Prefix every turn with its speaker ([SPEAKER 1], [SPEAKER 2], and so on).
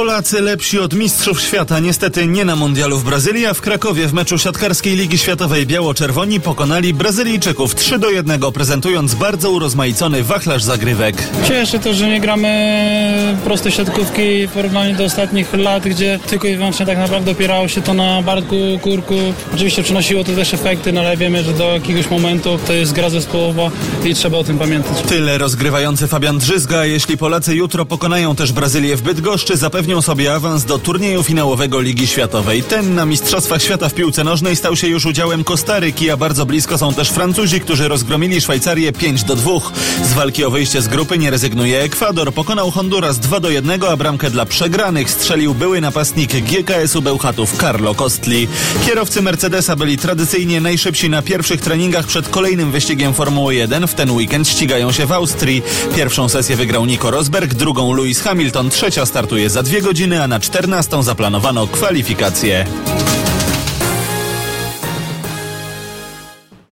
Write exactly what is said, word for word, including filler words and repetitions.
[SPEAKER 1] Polacy lepsi od mistrzów świata. Niestety nie na mundialu w Brazylii, a w Krakowie w meczu siatkarskiej Ligi Światowej biało-czerwoni pokonali Brazylijczyków trzy do jednego, prezentując bardzo urozmaicony wachlarz zagrywek.
[SPEAKER 2] Cieszę to, że nie gramy proste siatkówki w porównaniu do ostatnich lat, gdzie tylko i wyłącznie tak naprawdę opierało się to na Bartku, Kurku. Oczywiście przynosiło to też efekty, no ale wiemy, że do jakiegoś momentu to jest gra zespołowa i trzeba o tym pamiętać.
[SPEAKER 1] Tyle rozgrywający Fabian Drzyzga. Jeśli Polacy jutro pokonają też Brazylię w Bydgoszczy, zapewnią sobie awans do turnieju finałowego Ligi Światowej. Ten na Mistrzostwach Świata w piłce nożnej stał się już udziałem Kostaryki, a bardzo blisko są też Francuzi, którzy rozgromili Szwajcarię pięć do dwóch. Z walki o wyjście z grupy nie rezygnuje Ekwador. Pokonał Honduras dwa do jednego, a bramkę dla przegranych strzelił były napastnik G K S u Bełchatów Carlo Kostli. Kierowcy Mercedesa byli tradycyjnie najszybsi na pierwszych treningach przed kolejnym wyścigiem Formuły jeden. W ten weekend ścigają się w Austrii. Pierwszą sesję wygrał Nico Rosberg, drugą Lewis Hamilton, trzecia startuje za dwie godziny, a na czternastą zaplanowano kwalifikacje.